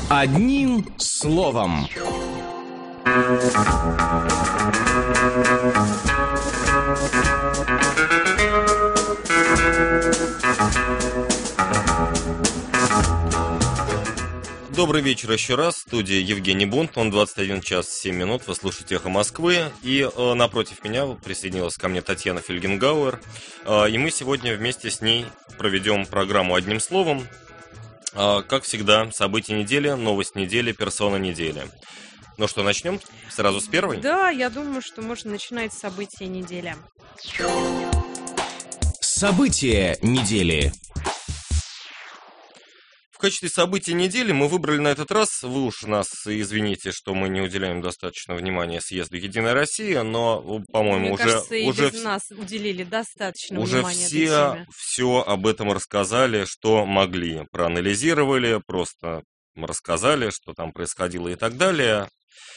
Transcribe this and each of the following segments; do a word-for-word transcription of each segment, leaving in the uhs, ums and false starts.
Одним словом. Добрый вечер еще раз. В студии Евгений Бунт. Он двадцать один час семь минут. Вы слушаете «Эхо Москвы». И э, напротив меня присоединилась ко мне Татьяна Фельгенгауэр. Э, и мы сегодня вместе с ней проведем программу «Одним словом». Э, как всегда, события недели, новость недели, персона недели. Ну что, начнем сразу с первой? Да, я думаю, что можно начинать с события недели. События недели. В качестве событий недели мы выбрали на этот раз, вы уж нас извините, что мы не уделяем достаточно внимания съезду «Единая Россия», но, по-моему, Мне уже... кажется, и уже без нас уделили достаточно уже внимания этой все, теме. все об этом рассказали, что могли. Проанализировали, просто рассказали, что там происходило и так далее.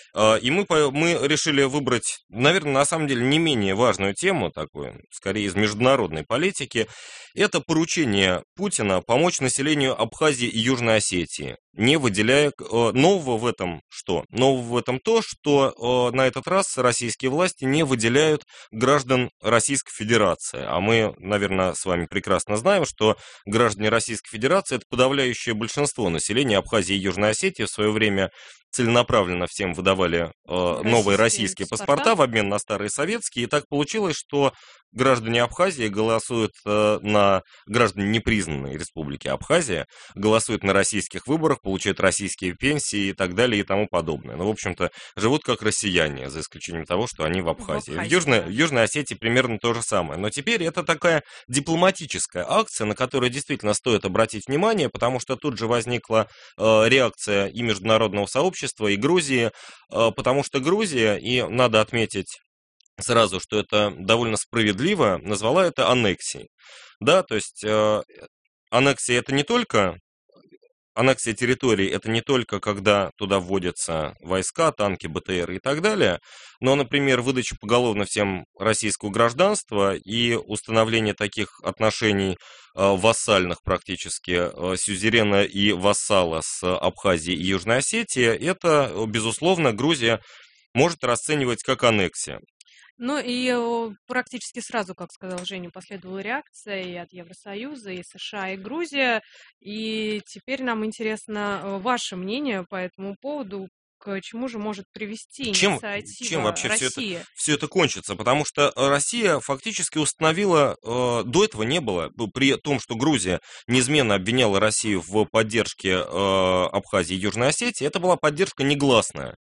И мы, мы решили выбрать, наверное, на самом деле не менее важную тему, такую, скорее из международной политики. Это поручение Путина помочь населению Абхазии и Южной Осетии, не выделяя нового в этом что? Нового в этом то, что на этот раз российские власти не выделяют граждан Российской Федерации. А мы, наверное, с вами прекрасно знаем, что граждане Российской Федерации – это подавляющее большинство населения Абхазии и Южной Осетии. В свое время целенаправленно всем выдавали э, новые российские паспорта. паспорта в обмен на старые советские. И так получилось, что граждане Абхазии голосуют э, на... Граждане непризнанной республики Абхазия голосуют на российских выборах, получают российские пенсии и так далее и тому подобное. Ну, в общем-то, живут как россияне, за исключением того, что они в Абхазии. В, Абхазии, в, Южной, да. в Южной Осетии примерно то же самое. Но теперь это такая дипломатическая акция, на которую действительно стоит обратить внимание, потому что тут же возникла э, реакция и международного сообщества, и Грузии, э, потому что Грузия, и надо отметить сразу, что это довольно справедливо, назвала это аннексией. Да, то есть э, аннексия это не только... Аннексия территорий – это не только когда туда вводятся войска, танки, БТР и так далее, но, например, выдача поголовно всем российского гражданства и установление таких отношений вассальных практически сюзерена и вассала с Абхазией и Южной Осетией – это, безусловно, Грузия может расценивать как аннексия. Ну и практически сразу, как сказал Женя, последовала реакция и от Евросоюза, и США, и Грузия. И теперь нам интересно ваше мнение по этому поводу. К чему же может привести инициатива чем вообще России? Все это, все это кончится? Потому что Россия фактически установила, э, до этого не было, при том, что Грузия неизменно обвиняла Россию в поддержке э, Абхазии и Южной Осетии, это была поддержка негласная.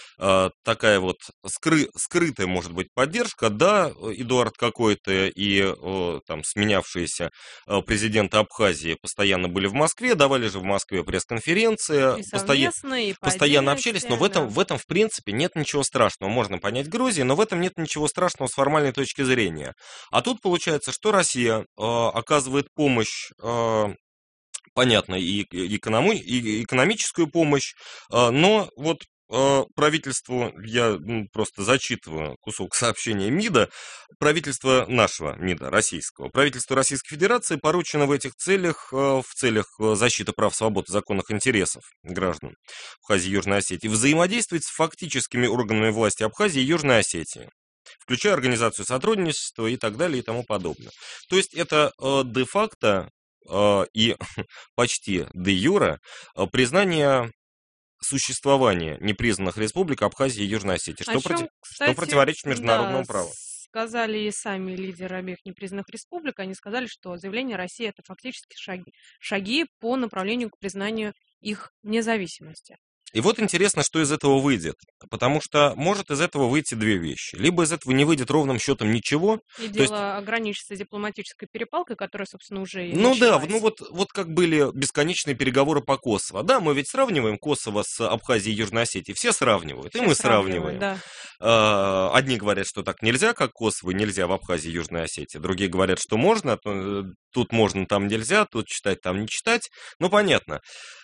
Такая вот скры, скрытая, может быть, поддержка, да, Эдуард какой-то и там сменявшиеся президенты Абхазии постоянно были в Москве, давали же в Москве пресс-конференции, и постоянно, и постоянно общались, но в этом, да. в этом, в принципе, нет ничего страшного. Можно понять Грузию, но в этом нет ничего страшного с формальной точки зрения. А тут получается, что Россия э, оказывает помощь, э, понятно, и, экономи, и экономическую помощь, э, но вот правительству, я просто зачитываю кусок сообщения МИДа, правительство нашего МИДа, российского, правительству Российской Федерации поручено в этих целях, в целях защиты прав, свобод и законных интересов граждан Абхазии и Южной Осетии, взаимодействовать с фактическими органами власти Абхазии и Южной Осетии, включая организацию сотрудничества и так далее и тому подобное. То есть это де-факто и почти де-юре признание существования непризнанных республик Абхазии и Южной Осетии, что, чем, проти... кстати, что противоречит международному да, праву. Сказали и сами лидеры обеих непризнанных республик, они сказали, что заявление России – это фактически шаги, шаги по направлению к признанию их независимости. И вот интересно, что из этого выйдет, потому что может из этого выйти две вещи. Либо из этого не выйдет ровным счетом ничего. И то дело есть... ограничится дипломатической перепалкой, которая, собственно, уже и Ну началась. да, ну вот, вот как были бесконечные переговоры по Косово. Да, мы ведь сравниваем Косово с Абхазией и Южной Осетией. Все сравнивают, Все и мы сравнивают, сравниваем. Да. Одни говорят, что так нельзя, как Косово, нельзя в Абхазии и Южной Осетии. Другие говорят, что можно, тут можно, там нельзя, тут читать, там не читать. Ну, понятно.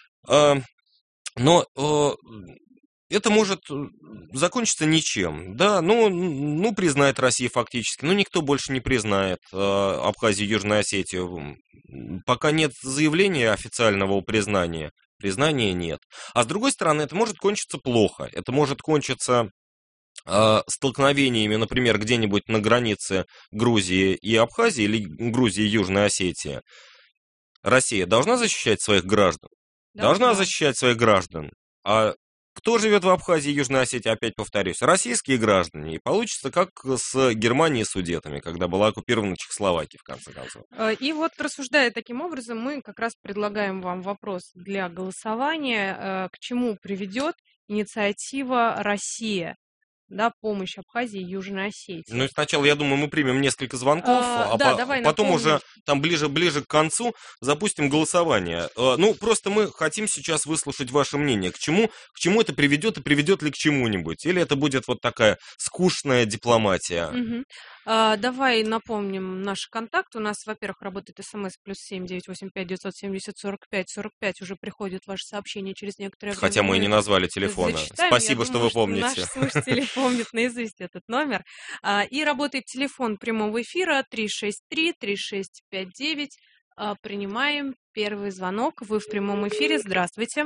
Но это может закончиться ничем. Да, ну, ну, признает Россия фактически, но никто больше не признает э, Абхазию и Южную Осетию. Пока нет заявления официального о признании, признания нет. А с другой стороны, это может кончиться плохо. Это может кончиться э, столкновениями, например, где-нибудь на границе Грузии и Абхазии или Грузии и Южной Осетии. Россия должна защищать своих граждан? Должна, должна защищать своих граждан. А кто живет в Абхазии и Южной Осетии, опять повторюсь, российские граждане. И получится как с Германией и Судетами, когда была оккупирована Чехословакия, в конце концов. И вот, рассуждая таким образом, мы как раз предлагаем вам вопрос для голосования. К чему приведет инициатива «Россия»? Да, помощь Абхазии и Южной Осетии. Ну, и сначала, я думаю, мы примем несколько звонков, а, а да, по- давай потом напомним. уже там ближе, ближе к концу запустим голосование. А, Ну, просто мы хотим сейчас выслушать ваше мнение. К чему, к чему это приведет и приведет ли к чему-нибудь? Или это будет вот такая скучная дипломатия? Мгм. А, давай напомним наш контакт. У нас, во-первых, работает смс плюс семь девять восемь пять девятьсот семьдесят сорок пять сорок пять. Уже приходит ваше сообщение через некоторое время. Хотя мы и не назвали телефона. Зачитаем. Спасибо, Я что думаю, вы помните. Наши слушатели помнят наизусть этот номер. А, И работает телефон прямого эфира три шесть три три шесть пять девять. А, Принимаем первый звонок. Вы в прямом эфире. Здравствуйте.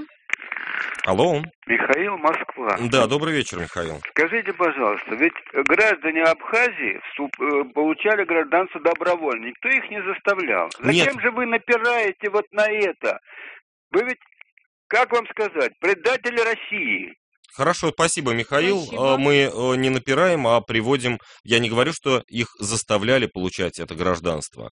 Алло. Михаил, Москва. Да, добрый вечер, Михаил. Скажите, пожалуйста, ведь граждане Абхазии вступ- э, получали гражданство добровольно, никто их не заставлял. Зачем Нет. же вы напираете вот на это? Вы ведь, как вам сказать, предатели России. Хорошо, спасибо, Михаил. Спасибо. А, Мы э, не напираем, а приводим... Я не говорю, что их заставляли получать это гражданство.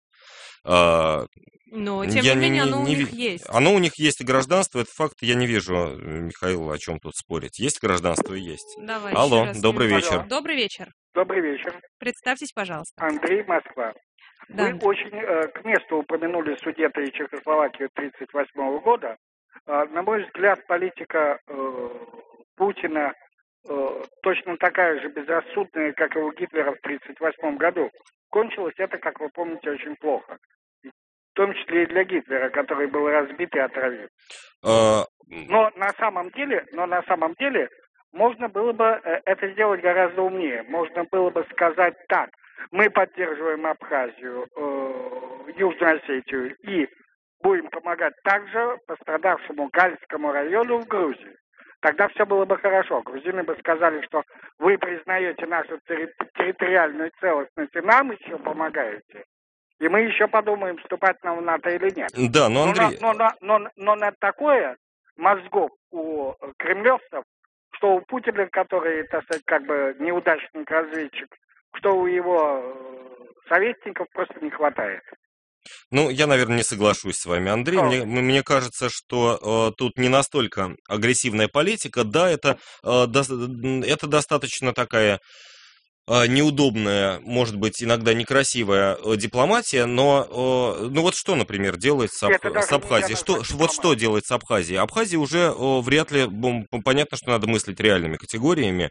А, Но, тем я не менее, оно у не них ви- есть. Оно у них есть и гражданство, это факт. Я не вижу, э, Михаил, о чем тут спорить. Есть гражданство и есть. Давай Алло, еще раз добрый с ним. вечер. Добрый вечер. Добрый вечер. Представьтесь, пожалуйста. Андрей, Москва. Да. Вы очень э, к месту упомянули Судеты и Чехословакию тридцать восьмого года. Э, на мой взгляд, политика э, Путина э, точно такая же безрассудная, как и у Гитлера в тридцать восьмом году. Кончилось это, как вы помните, очень плохо. В том числе и для Гитлера, который был разбит и отравлен. А, Но на самом деле, но на самом деле можно было бы э, это сделать гораздо умнее. Можно было бы сказать так: мы поддерживаем Абхазию, э, Южную Осетию и будем помогать также пострадавшему Гальскому району в Грузии. Тогда все было бы хорошо. Грузины бы сказали, что вы признаете нашу терри- территориальную целостность и нам еще помогаете. И мы еще подумаем, вступать нам в НАТО или нет. да, но Но, на, Андрей... но, на, но, но на такое мозгов у кремлевцев, что у Путина, который, так сказать, как бы неудачник разведчик, что у его э, советников просто не хватает. Ну, я, наверное, не соглашусь с вами, Андрей. Что? Мне, мне кажется, что э, тут не настолько агрессивная политика. Да, это, э, дос- это достаточно такая э, неудобная, может быть, иногда некрасивая э, дипломатия, но э, ну вот что, например, делает с, Аб- Это даже с Абхазией? нельзя Что, назвать вот что дипломатией. делает с Абхазией? Абхазия уже э, вряд ли... бом- Понятно, что надо мыслить реальными категориями.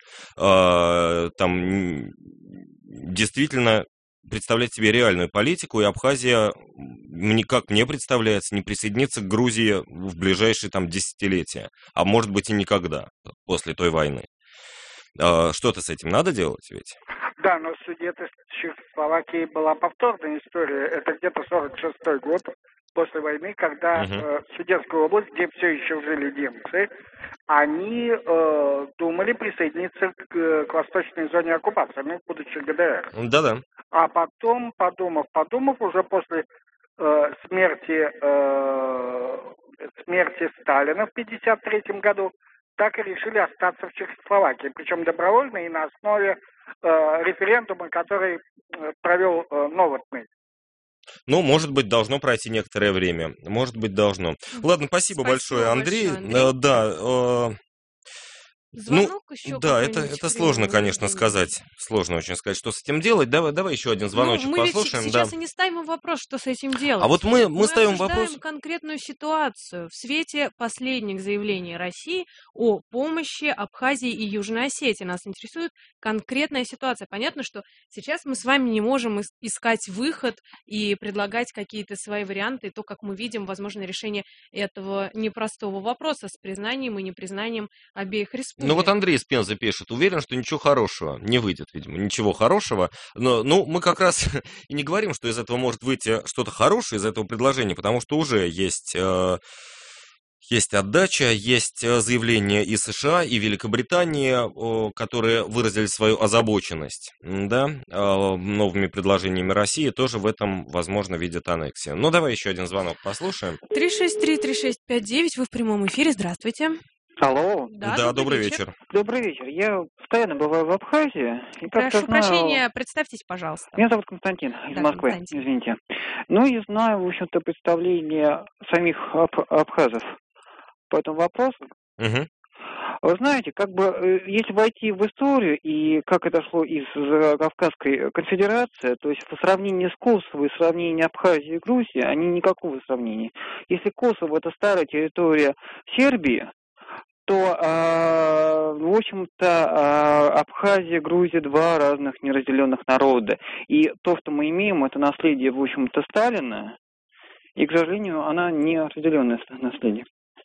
Э, там м, действительно... представлять себе реальную политику, и Абхазия, мне, как мне представляется, не присоединится к Грузии в ближайшие там десятилетия, а может быть и никогда после той войны. А, Что-то с этим надо делать ведь? Да, но Судеты с Чехословакией была повторная история. Это где-то сорок шестой год после войны, когда Мгм. э, Судетская область, где все еще жили немцы, они э, думали присоединиться к, э, к восточной зоне оккупации, ну, будучи ГДР. Да-да. А потом, подумав, подумав, уже после э, смерти, э, смерти Сталина в пятьдесят третьем году, так и решили остаться в Чехословакии. Причем добровольно и на основе э, референдума, который э, провел э, Новотный. Ну, может быть, должно пройти некоторое время. Может быть, должно. Ладно, спасибо, Спасибо большое, Андрей. большое, Андрей. Э, Да, э, Звонок еще да, это, какой-нибудь это примем сложно, или конечно, нет? сказать. Сложно очень сказать, что с этим делать. Давай, давай еще один звоночек Ну, мы ведь послушаем. сейчас Да. и не ставим вопрос, что с этим делать. А вот мы, мы, Мы ставим обсуждаем вопрос... конкретную ситуацию в свете последних заявлений России о помощи Абхазии и Южной Осетии. Нас интересует конкретная ситуация. Понятно, что сейчас мы с вами не можем ис- искать выход и предлагать какие-то свои варианты. И то, как мы видим, возможно, решение этого непростого вопроса с признанием и непризнанием обеих республик. Ну вот Андрей из Пензы пишет, уверен, что ничего хорошего не выйдет, видимо, ничего хорошего. Но ну, мы как раз и не говорим, что из этого может выйти что-то хорошее, из этого предложения, потому что уже есть, э, Есть отдача, есть э, заявления и США, и Великобритании, о, которые выразили свою озабоченность, м, да, а, новыми предложениями России, тоже в этом, возможно, видят аннексию. Ну, давай еще один звонок послушаем. три шесть три три шесть пять девять, вы в прямом эфире, здравствуйте. Алло, Да, Да, добрый добрый вечер. вечер. добрый вечер. Я постоянно бываю в Абхазии и как-то Прошу знаю... прощения, представьтесь, пожалуйста. Меня зовут Константин из Да, Москвы, Константин. извините. Ну и знаю, в общем-то, представление самих аб- абхазов по этому вопросу. Мгм. Вы знаете, как бы, э, если войти в историю и как это шло из э, Кавказской конфедерации, то есть по сравнению с Косово и сравнение Абхазии и Грузии, они никакого сравнения. Если Косово это старая территория Сербии, то, а, в общем-то, а, Абхазия, Грузия — два разных неразделенных народа. И то, что мы имеем, это наследие, в общем-то, Сталина, и, к сожалению, она не разделенное наследие.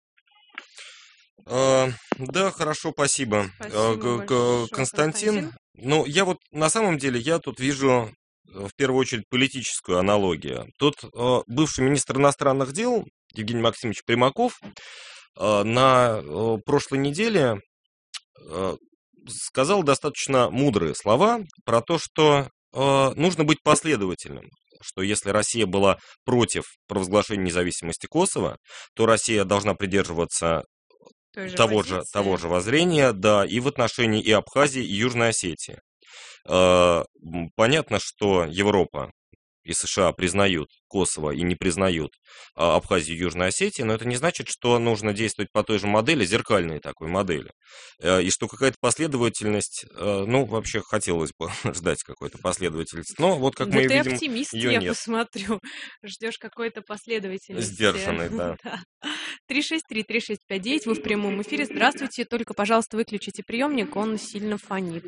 А, Да, хорошо, спасибо. А, Спасибо г- г- большое, Константин, Константин. ну, я вот, на самом деле, я тут вижу э, в первую очередь политическую аналогию. Тут э, бывший министр иностранных дел Евгений Максимович Примаков э, на э, прошлой неделе э, сказал достаточно мудрые слова про то, что э, нужно быть последовательным. Что если Россия была против провозглашения независимости Косово, то Россия должна придерживаться Той же того же, позиции. того же воззрения, да, и в отношении и Абхазии, и Южной Осетии. Э, м, Понятно, что Европа и США признают Косово и не признают а, Абхазию и Южную Осетию, но это не значит, что нужно действовать по той же модели, зеркальной такой модели. Э, И что какая-то последовательность, э, ну, вообще хотелось бы ждать какой-то последовательности, но вот как Да мы ты видим, оптимист, ее я нет. посмотрю. Ждешь какой-то последовательности. Сдержанный, да. Да. три шесть три три шесть пять девять, вы в прямом эфире. Здравствуйте. Только, пожалуйста, выключите приемник, он сильно фонит.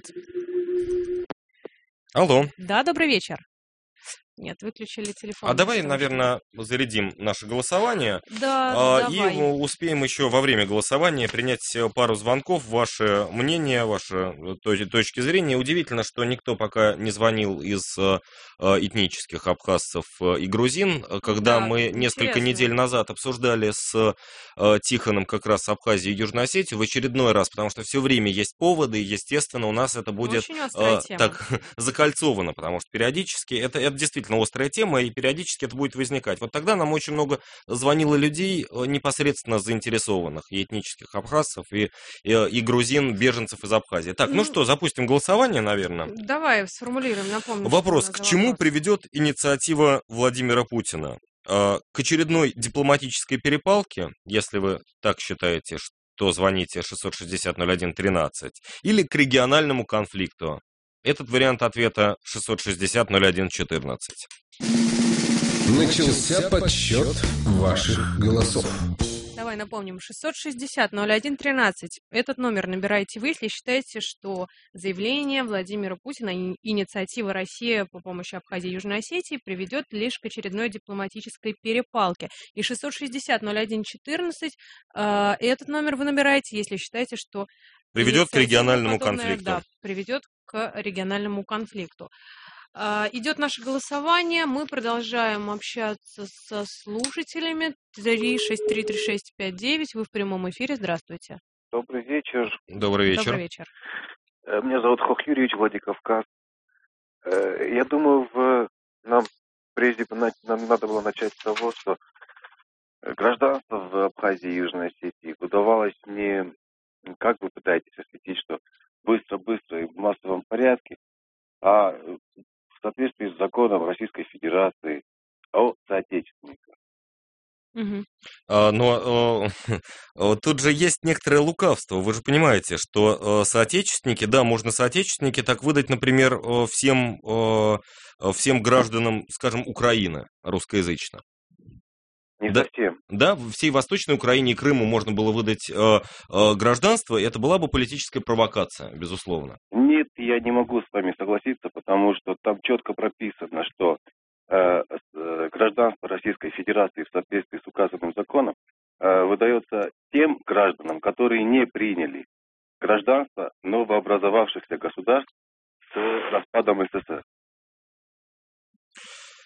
Алло. Да, добрый вечер. Нет, выключили телефон. А давай, потому что- наверное, зарядим наше голосование. Да, А, И давай. э, успеем еще во время голосования принять э, пару звонков, ваше мнение, ваши э, то- точки зрения. Удивительно, что никто пока не звонил из э, э, этнических абхазцев э, и грузин. Э, Когда Да, мы несколько интересно. недель назад обсуждали с э, Тихоном как раз Абхазию и Южную Осетию в очередной раз, потому что все время есть поводы, и, естественно, у нас это будет Очень острая э, тема. так закольцовано, потому что периодически это, это действительно острая тема, и периодически это будет возникать. Вот тогда нам очень много звонило людей, э, непосредственно заинтересованных, и этнических абхазцев, и, и, и грузин, беженцев из Абхазии. Так, ну Ну, что, запустим голосование, наверное. Давай сформулируем, напомню, что Вопрос, у нас к за чему вопрос. приведет инициатива Владимира Путина? А, К очередной дипломатической перепалке, если вы так считаете, что звоните шестьсот шестьдесят ноль один тринадцать, или к региональному конфликту? Этот вариант ответа шестьсот шестьдесят ноль один четырнадцать. Начался подсчет ваших голосов. Давай напомним, шестьсот шестьдесят ноль один тринадцать. Этот номер набираете вы, если считаете, что заявление Владимира Путина и инициатива России по помощи Абхазии и Южной Осетии приведет лишь к очередной дипломатической перепалке. И шестьсот шестьдесят ноль один четырнадцать, э, этот номер вы набираете, если считаете, что Приведет к инициатива региональному подобная, конфликту. да, приведет к региональному конфликту. А, Идет наше голосование. Мы продолжаем общаться со слушателями. три шесть три три шесть пять девять. Вы в прямом эфире. Здравствуйте. Добрый вечер. Добрый вечер. Добрый вечер. Э, Меня зовут Хох Юрьевич, Владикавказ. Э, Я думаю, в... нам прежде бы на- нам надо было начать с того, что гражданство в Абхазии и Южной Осетии выдавалось не, как вы пытаетесь осветить, что быстро-быстро и в массовом порядке, а в соответствии с законом Российской Федерации о соотечественниках. Мгм. А, Но э, э, тут же есть некоторое лукавство. Вы же понимаете, что э, соотечественники, да, можно соотечественники так выдать, например, э, всем, э, э, всем гражданам, скажем, Украины русскоязычно. Не Да. совсем. Да, в всей Восточной Украине и Крыму можно было выдать э, э, гражданство, и это была бы политическая провокация, безусловно. Нет, я не могу с вами согласиться, потому что там четко прописано, что э, э, гражданство Российской Федерации в соответствии с указанным законом э, выдается тем гражданам, которые не приняли гражданство новообразовавшихся государств с распадом СССР.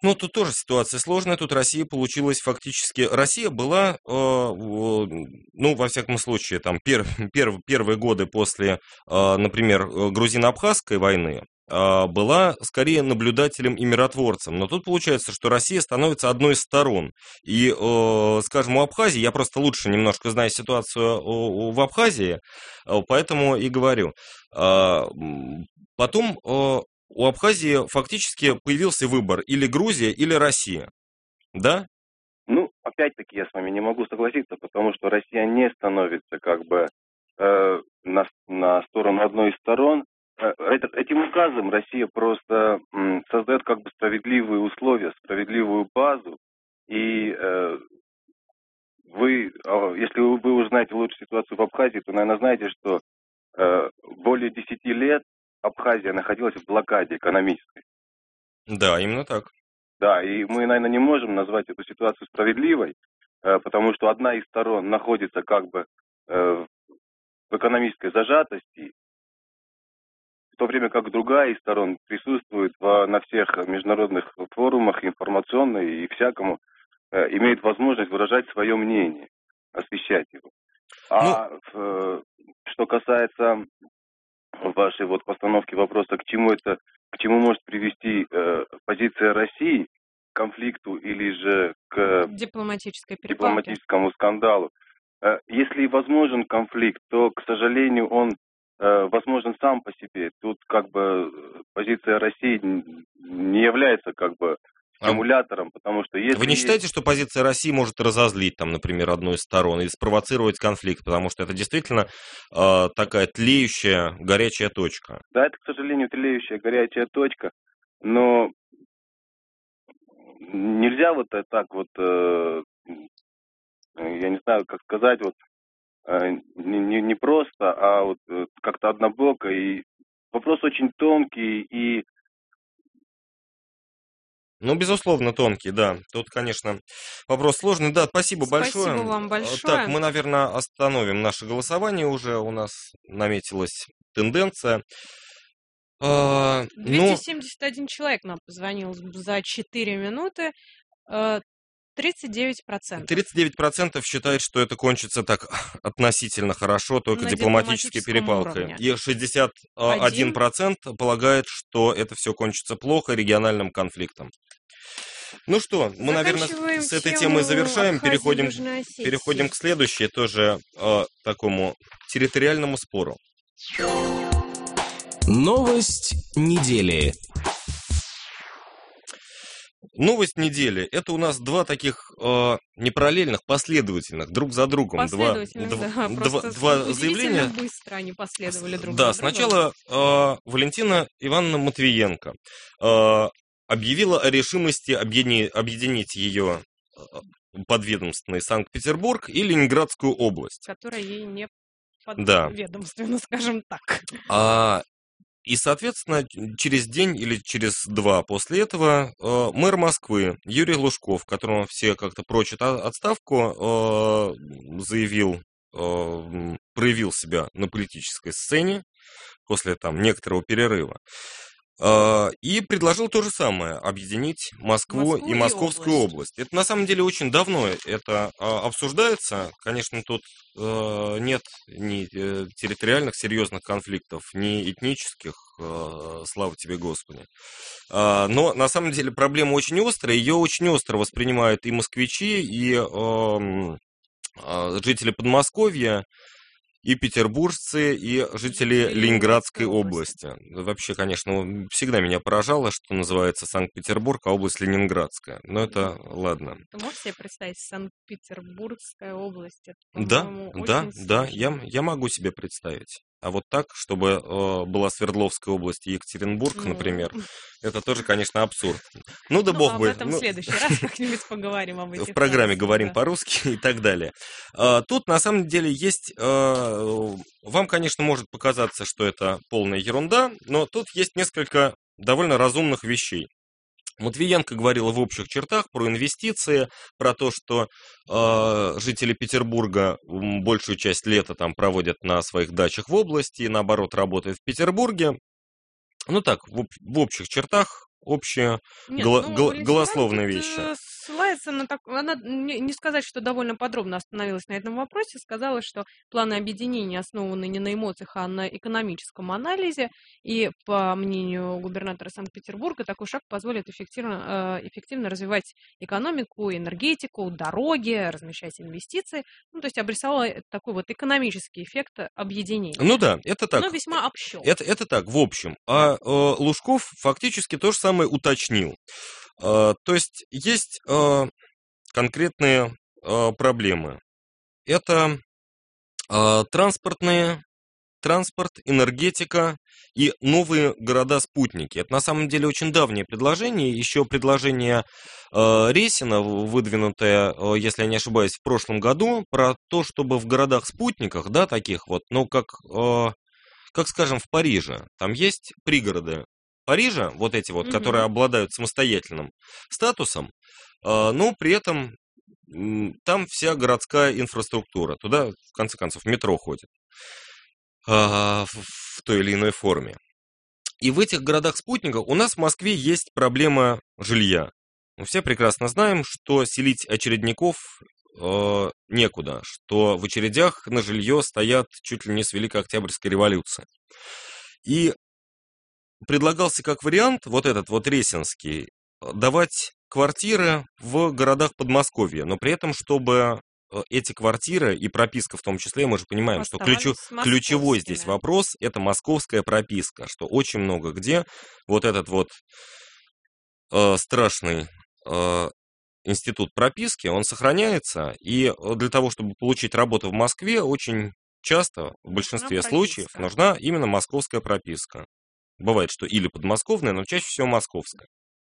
Ну, тут тоже ситуация сложная. Тут Россия получилась фактически... Россия была, э, ну, во всяком случае, там, пер, пер, первые годы после, э, например, грузино-абхазской войны, э, была скорее наблюдателем и миротворцем. Но тут получается, что Россия становится одной из сторон. И, э, скажем, у Абхазии, я просто лучше немножко знаю ситуацию в Абхазии, поэтому и говорю. Э, потом... Э, У Абхазии фактически появился выбор или Грузия, или Россия, да? Ну, опять-таки я с вами не могу согласиться, потому что Россия не становится как бы э, на, на сторону одной из сторон. Э, этим указом Россия просто э, создает как бы справедливые условия, справедливую базу. И э, вы, если вы узнаете лучше ситуацию в Абхазии, то, наверное, знаете, что э, более десяти лет Абхазия находилась в блокаде экономической. Да, именно так. Да, и мы, наверное, не можем назвать эту ситуацию справедливой, потому что одна из сторон находится как бы в экономической зажатости, в то время как другая из сторон присутствует в, на всех международных форумах, информационной и всякому, имеет возможность выражать свое мнение, освещать его. А ну... что касается... вашей вот постановки вопроса, к чему это, к чему может привести э, позиция России, к конфликту или же к дипломатической перепалке, дипломатическому скандалу. Э, если возможен конфликт, то, к сожалению, он э, возможен сам по себе. Тут как бы позиция России не является как бы стимулятором, потому что если... Вы не считаете, что позиция России может разозлить, там, например, одну из сторон и спровоцировать конфликт, потому что это действительно э, такая тлеющая, горячая точка? Да, это, к сожалению, тлеющая, горячая точка, но нельзя вот так вот, э, я не знаю, как сказать, вот э, не, не просто, а вот э, как-то однобоко, и вопрос очень тонкий, и Ну, безусловно, тонкий, да. Тут, конечно, вопрос сложный. Да, спасибо, спасибо большое. Спасибо вам большое. Так, мы, наверное, остановим наше голосование уже. У нас наметилась тенденция. А, двести семьдесят один ну... человек нам позвонил за четыре минуты. тридцать девять процентов. тридцать девять процентов считает, что это кончится так относительно хорошо, только дипломатической перепалкой. Уровне. И шестьдесят один процент полагает, что это все кончится плохо, региональным конфликтом. Ну что, мы, наверное, с этой темой завершаем, переходим, переходим к следующей, тоже э, такому территориальному спору. Новость недели. Новость недели. Это у нас два таких э, не параллельных, последовательных, друг за другом. Последовательных, два, да. Два, два заявления. Быстро они последовали друг да, за другом. Сначала э, Валентина Ивановна Матвиенко э, объявила о решимости объединить, объединить ее подведомственный Санкт-Петербург и Ленинградскую область. Которая ей не да. подведомственна, скажем так. А, и, соответственно, через день или через два после этого э, мэр Москвы Юрий Лужков, которому все как-то прочат отставку, э, заявил, э, проявил себя на политической сцене после там некоторого перерыва. И предложил то же самое, объединить Москву, Москву и Московскую область. область. Это на самом деле очень давно это обсуждается. Конечно, тут нет ни территориальных серьезных конфликтов, ни этнических, слава тебе, Господи. Но на самом деле проблема очень острая, ее очень остро воспринимают и москвичи, и жители Подмосковья, и петербуржцы, и жители Ленинградской области. Вообще, конечно, всегда меня поражало, что называется Санкт-Петербург, а область Ленинградская. Но это ладно. Ты можешь себе представить Санкт-Петербургская область? Это, да, да, да, я, я могу себе представить. А вот так, чтобы э, была Свердловская область и Екатеринбург, ну... например, это тоже, конечно, абсурд. Ну да ну, бог бы. Об этом ну... в следующий раз как-нибудь поговорим об этих В программе фразах, говорим да. по-русски и так далее. А, тут, на самом деле, есть... А, вам, конечно, может показаться, что это полная ерунда, но тут есть несколько довольно разумных вещей. Матвиенко говорила в общих чертах про инвестиции, про то, что э, жители Петербурга большую часть лета там проводят на своих дачах в области, и наоборот работают в Петербурге. Ну так, в, в общих чертах общие Нет, голо- ну, гол- лейтенант голословные тут, вещи. э, ссылается на так... Она, не, не сказать, что довольно подробно остановилась на этом вопросе, сказала, что планы объединения основаны не на эмоциях, а на экономическом анализе, и, по мнению губернатора Санкт-Петербурга, такой шаг позволит эффективно, э, эффективно развивать экономику, энергетику, дороги, размещать инвестиции, ну, то есть обрисовала такой вот экономический эффект объединения, Ну да, это так. но весьма общо. Это, это так, в общем. А э, Лужков фактически то же самое уточнил. Э, то есть есть э, конкретные э, проблемы. Это э, транспортные, транспорт, энергетика и новые города-спутники. Это на самом деле очень давнее предложение. Еще предложение э, Ресина, выдвинутое, э, если я не ошибаюсь, в прошлом году, про то, чтобы в городах-спутниках, да, таких вот, ну, как... Э, как, скажем, в Париже. Там есть пригороды Парижа, вот эти вот, Мгм. которые обладают самостоятельным статусом, а, но при этом м, там вся городская инфраструктура. Туда, в конце концов, метро ходит а, в, в той или иной форме. И в этих городах-спутниках у нас в Москве есть проблема жилья. Мы все прекрасно знаем, что селить очередников э, некуда, что в очередях на жилье стоят чуть ли не с Великой Октябрьской революции. И предлагался как вариант, вот этот вот Ресинский, давать квартиры в городах Подмосковья, но при этом, чтобы э, эти квартиры и прописка в том числе, мы же понимаем, что ключу- Оставались ключевой здесь московскими. вопрос – это московская прописка, что очень много где вот этот вот э, страшный э, институт прописки, он сохраняется, и э, для того, чтобы получить работу в Москве, очень часто, в большинстве Нужна случаев, прописка. нужна именно московская прописка. Бывает, что или подмосковная, но чаще всего московская.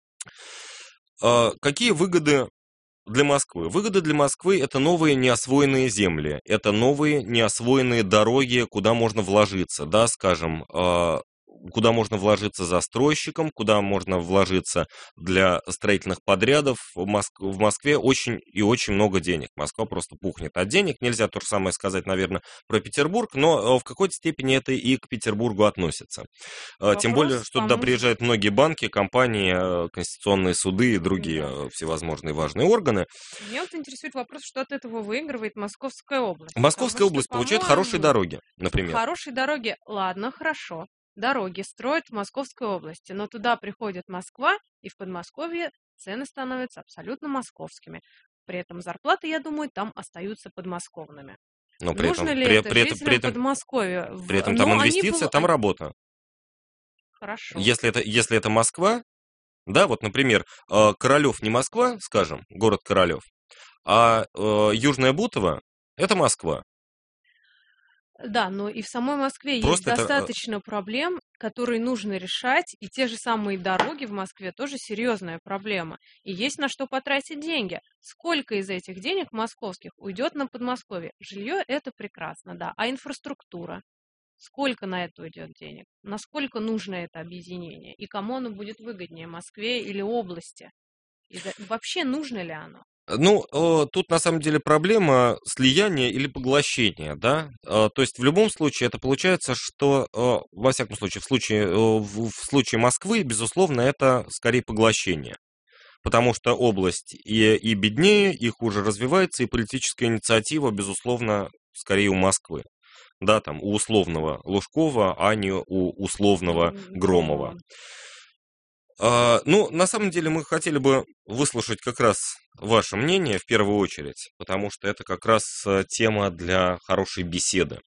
А какие выгоды для Москвы? Выгоды для Москвы – это новые неосвоенные земли, это новые неосвоенные дороги, куда можно вложиться, да, скажем, а, куда можно вложиться застройщиком, куда можно вложиться для строительных подрядов. В, Моск... в Москве очень и очень много денег. Москва просто пухнет от денег. Нельзя то же самое сказать, наверное, про Петербург, но в какой-то степени это и к Петербургу относится. Вопрос Тем более, что туда кому- приезжают многие банки, компании, конституционные суды и другие Да. всевозможные важные органы. Меня вот интересует вопрос, что от этого выигрывает Московская область. Московская Потому что, область получает по-моему, хорошие дороги, например. Хорошие дороги, ладно, хорошо. Дороги строят в Московской области, но туда приходит Москва, и в Подмосковье цены становятся абсолютно московскими. При этом зарплаты, я думаю, там остаются подмосковными. Но при Нужно этом, ли при, это при этом, жителям при этом, Подмосковья? В- при этом но там они инвестиция, полу- там они- работа. Хорошо. Если это, если это Москва, да, вот, например, э, Королев не Москва, скажем, город Королев, а э, Южное Бутово – это Москва. Да, но и в самой Москве есть Просто это, э, достаточно проблем, которые нужно решать, и те же самые дороги в Москве тоже серьезная проблема. И есть на что потратить деньги. Сколько из этих денег московских уйдет на Подмосковье? Жилье – это прекрасно, да. А инфраструктура? Сколько на это уйдет денег? Насколько нужно это объединение? И кому оно будет выгоднее, Москве или области? И за- вообще нужно ли оно? Ну, э, тут на самом деле проблема слияния или поглощения, да. Э, то есть в любом случае это получается, что, э, во всяком случае, в случае, э, в, в случае Москвы, безусловно, это скорее поглощение. Потому что область и, и беднее, и хуже развивается, и политическая инициатива, безусловно, скорее у Москвы. Да, там, у условного Лужкова, а не у условного М, Громова. А, ну, на самом деле мы хотели бы выслушать как раз ваше мнение в первую очередь, потому что это как раз э, тема для хорошей беседы.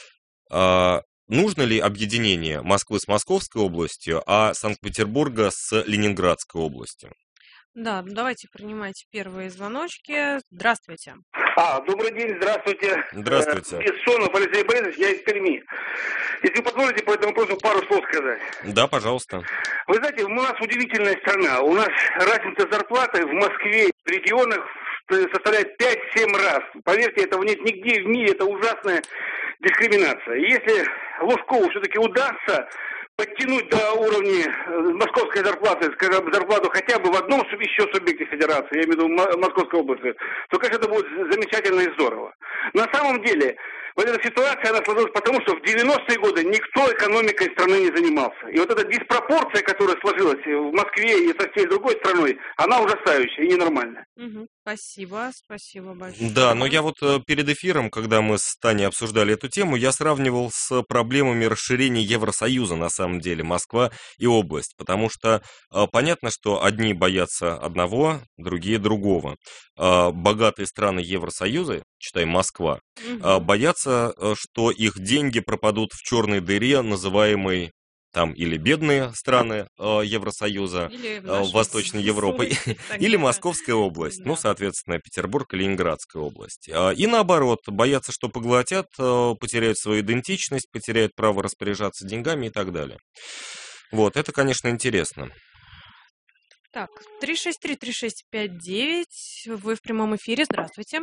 А, нужно ли объединение Москвы с Московской областью, а Санкт-Петербурга с Ленинградской областью? Да, давайте принимайте первые звоночки. Здравствуйте. А, добрый день, здравствуйте. Здравствуйте. Э, Бессонов Алексей Борисович, я из Перми. Если вы позволите по этому вопросу пару слов сказать. Да, пожалуйста. Вы знаете, у нас удивительная страна. У нас разница зарплаты в Москве и в регионах составляет пять-семь раз. Поверьте, этого нет нигде в мире, это ужасная дискриминация. И если Лужкову все-таки удастся подтянуть до уровня э, московской зарплаты, скажем, зарплату хотя бы в одном суб- еще субъекте федерации, я имею в виду Мо- Московской области, то, конечно, это будет замечательно и здорово. На самом деле, Вот эта ситуация, она сложилась потому, что в девяностые годы никто экономикой страны не занимался. И вот эта диспропорция, которая сложилась в Москве и со всей другой страной, она ужасающая и ненормальная. Мгм. Спасибо, спасибо большое. Да, но я вот э, перед эфиром, когда мы с Таней обсуждали эту тему, я сравнивал с проблемами расширения Евросоюза, на самом деле, Москва и область. Потому что э, понятно, что одни боятся одного, другие другого. Э, богатые страны Евросоюза, читай Москва, э, Мгм. боятся, э, что их деньги пропадут в черной дыре, называемой там или бедные страны э, Евросоюза, Или в э, нашей Восточной Европы, славянской стране, или да. Московская область, ну, Да. соответственно, Петербург и Ленинградская область. А, И наоборот, боятся, что поглотят, э, потеряют свою идентичность, потеряют право распоряжаться деньгами и так далее. Вот, это, конечно, интересно. Так, три шесть три три шесть пять девять. Вы в прямом эфире. Здравствуйте.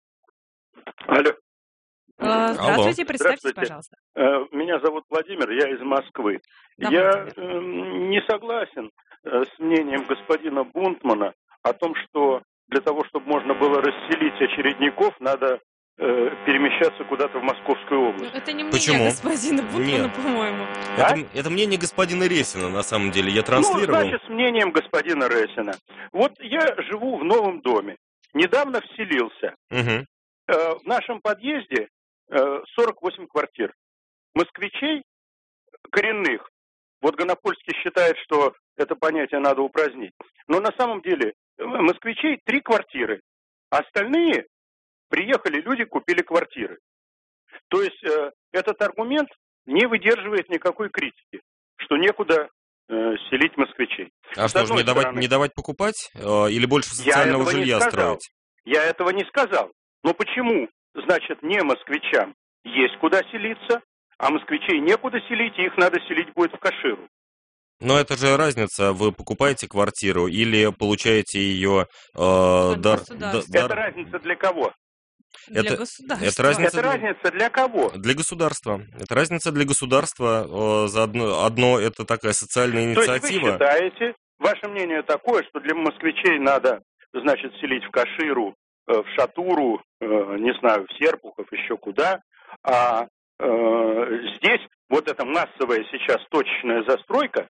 Алло. Э, Алло. Здравствуйте, представьтесь, Здравствуйте. пожалуйста. Э, Меня зовут Владимир, я из Москвы. Да, Я Владимир. э, не согласен э, с мнением господина Бунтмана о том, что для того, чтобы можно было расселить очередников, надо э, перемещаться куда-то в Московскую Ну, область. это не мнение Почему? господина Бунтмана, Нет. по-моему. А? Это, это мнение господина Ресина, на самом деле. Я Ну, транслировал. значит, с мнением господина Ресина. Вот я живу в новом доме. Недавно вселился. Мгм. Э, В нашем подъезде э, сорок восемь квартир. Москвичей коренных. Вот Гонопольский считает, что это понятие надо упразднить. Но на самом деле э, москвичей три квартиры. А остальные приехали люди, купили квартиры. То есть э, этот аргумент не выдерживает никакой критики, что некуда э, селить москвичей. А С что же, одной не давать, стороны, не давать покупать? Э, Или больше я социального этого не жилья сказал. строить? Я этого не сказал. Но почему, значит, не москвичам есть куда селиться, а москвичей некуда селить, и их надо селить будет в Каширу? Но это же разница. Вы покупаете квартиру или получаете ее э, От дар, государства. дар- Это разница для кого? Для Это- государства. это разница- Это разница для кого? Для государства. Это разница для государства. э, Заодно одно это такая социальная То есть вы инициатива. считаете, ваше мнение такое, что для москвичей надо, значит, селить в Каширу, э, в Шатуру, э, не знаю, в Серпухов, еще куда, а э, здесь вот эта массовая сейчас точечная застройка,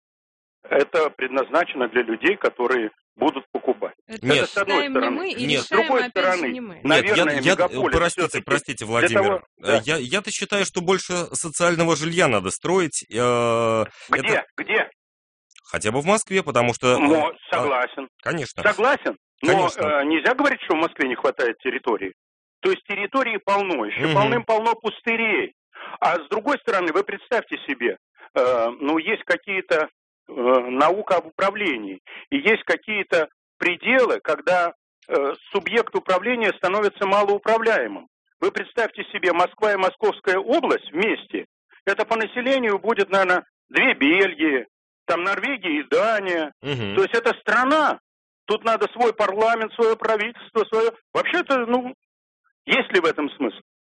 это предназначено для людей, которые будут покупать. Это Нет. Это с одной считаем не стороны. мы и Нет. С решаем, другой опять же, стороны, не мы. Нет, наверное, я, я- мегаполис простите, всё-таки простите, для Владимир. того- да. Э, Я, я-то считаю, что больше социального жилья надо строить. э, Где? это Где? хотя бы в Москве, потому что... э, Мо- а, согласен. конечно. Согласен. Но Конечно. э, нельзя говорить, что в Москве не хватает территории. То есть территории полно, еще Мгм. полным-полно пустырей. А с другой стороны, вы представьте себе, э, ну, есть какие-то э, наука об управлении, и есть какие-то пределы, когда э, субъект управления становится малоуправляемым. Вы представьте себе, Москва и Московская область вместе, это по населению будет, наверное, две Бельгии, там Норвегия и Дания. Мгм. То есть это страна. Тут надо свой парламент, свое правительство, свое... Вообще-то, ну, есть ли в этом смысл?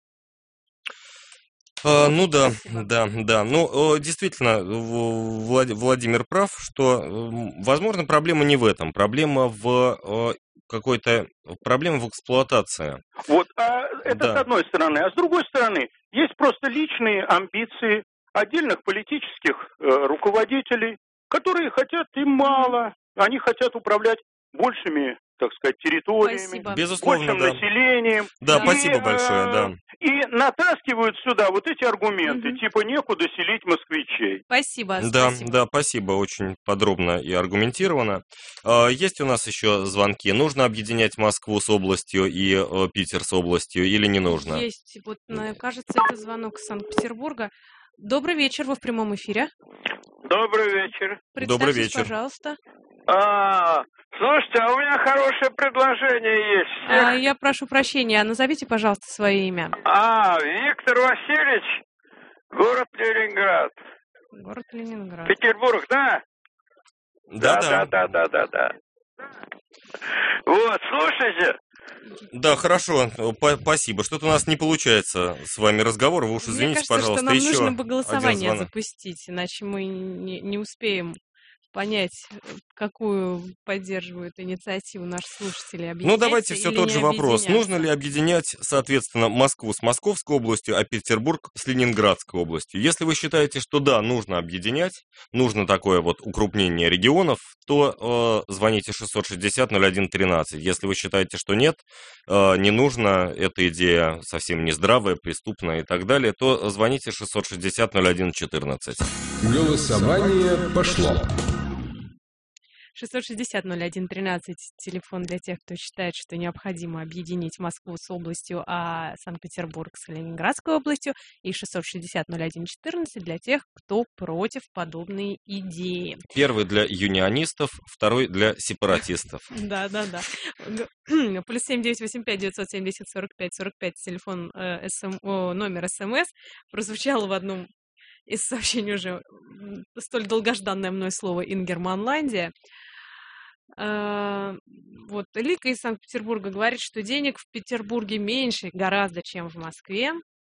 А, ну да, Спасибо. да, да. Ну, э, действительно, В- Влад- Владимир прав, что, м, возможно, проблема не в этом. Проблема в э, какой-то... Проблема в эксплуатации. Вот, а это Да. с одной стороны. А с другой стороны, есть просто личные амбиции отдельных политических э, руководителей, которые хотят, им мало, они хотят управлять большими, так сказать, территориями, Спасибо. Безусловно, большим да. населением. Да, Да. спасибо И, большое, э, да. И натаскивают сюда вот эти аргументы, Мгм. типа некуда селить москвичей. Спасибо, Да, спасибо. да, спасибо, очень подробно и аргументированно. А, Есть у нас еще звонки. Нужно объединять Москву с областью и э, Питер с областью или не нужно? Есть, вот, на- кажется, это звонок из Санкт-Петербурга. Добрый вечер, вы в прямом эфире. Добрый вечер. Добрый Представьтесь, вечер. пожалуйста. А, слушайте, а у меня хорошее предложение есть. Всех- А, я прошу прощения, назовите, пожалуйста, свое имя. А, Виктор Васильевич, город Ленинград. Город Ленинград. Петербург, да? Да, да, да. да, да, да, да. Вот, слушайте. Да, хорошо, П- спасибо. Что-то у нас не получается с вами разговор. Вы уж Мне извините, кажется, пожалуйста, что нам еще нужно бы один голосование звонок. запустить, иначе мы не, не успеем понять, какую поддерживают инициативу наши слушатели, Ну, давайте объединяться все или тот не же вопрос. Нужно ли объединяться. объединять, соответственно, Москву с Московской областью, а Петербург с Ленинградской областью? Если вы считаете, что да, нужно объединять, нужно такое вот укрупнение регионов, то э, звоните шестьсот шестьдесят ноль один тринадцать. Если вы считаете, что нет, э, не нужно, эта идея совсем не здравая, преступная и так далее, то звоните шестьсот шестьдесят ноль один четырнадцать. Голосование пошло. шестьсот шестьдесят ноль один тринадцать, телефон для тех, кто считает, что необходимо объединить Москву с областью, а Санкт-Петербург с Ленинградской областью, и шестьсот шестьдесят ноль один четырнадцать для тех, кто против подобной идеи. Первый для юнионистов, второй для сепаратистов. Да, да, да. Плюс семь девять восемь пять девятьсот семьдесят сорок пять сорок пять, телефон, э, СМ, о, номер СМС, прозвучало в одном из сообщений уже столь долгожданное мной слово «Ингерманландия». Э, вот Лика из Санкт-Петербурга говорит, что денег в Петербурге меньше гораздо, чем в Москве.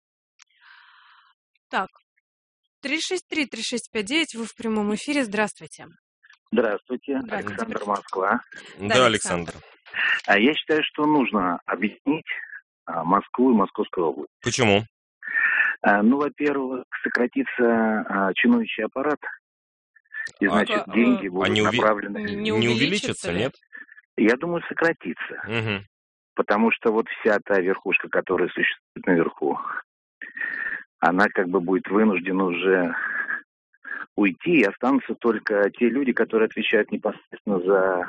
Так, три шесть три три шесть пять девять, вы в прямом эфире, здравствуйте. Здравствуйте, Здравствуйте. Александр, Москва. Да, Да, Александр. А я считаю, что нужно объединить а, Москву и Московскую область. Почему? А, ну, во-первых, сократится а, чиновничий аппарат, и, А, значит, а, деньги а, будут Они уви- направлены. Не не увеличится увеличится, ли? нет? Я думаю, сократится, Мгм. потому что вот вся та верхушка, которая существует наверху, она как бы будет вынуждена уже уйти, и останутся только те люди, которые отвечают непосредственно за,